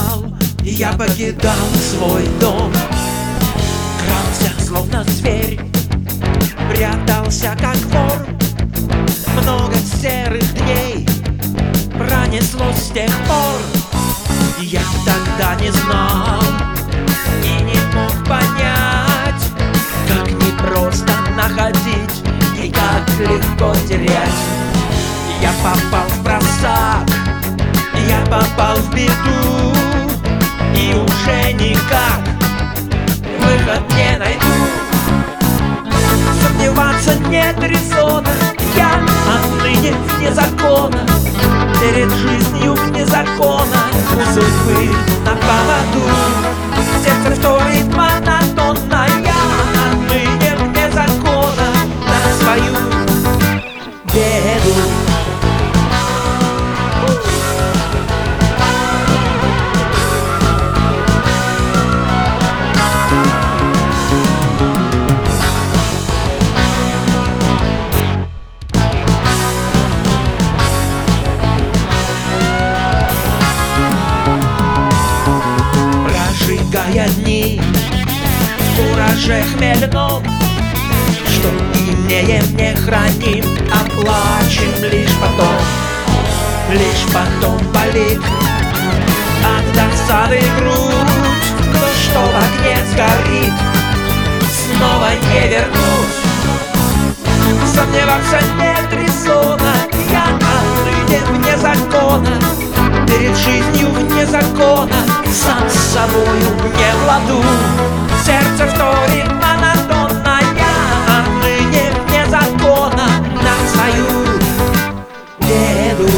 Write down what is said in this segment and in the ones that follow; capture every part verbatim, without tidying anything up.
знал, я покидал свой дом, крался, словно зверь, прятался, как вор. Много серых дней пронеслось с тех пор. Я тогда не знал и не мог понять, как непросто находить и как легко терять. Я попал в просак, я попал в беду, и уже никак выход не найду. Сомневаться нет резона, я отныне вне закона, перед жизнью вне закона, у судьбы на поводу. Сердце вторит монотонно, я отныне вне закона, на свою беду. Прожигая дни в кураже хмельном, что имеем не храним, а плачем лишь потом. Лишь потом болит от досады грудь, но что в огне сгорит, снова не вернуть. Сомневаться нет резона, я отныне вне закона, перед жизнью вне закона, сам с собою не в ладу. Сердце вторит монотонно, я отныне вне закона, на свою беду.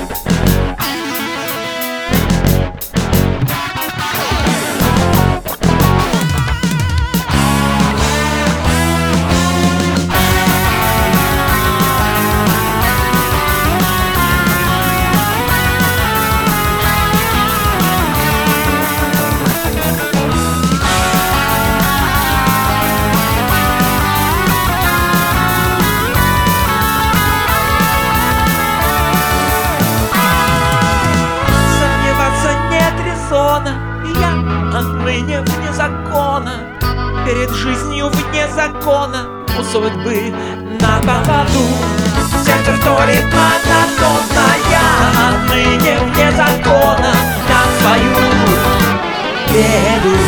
Я отныне вне закона, перед жизнью вне закона, у судьбы на поводу. Сердце вторит монотонно, я отныне вне закона, на свою беду.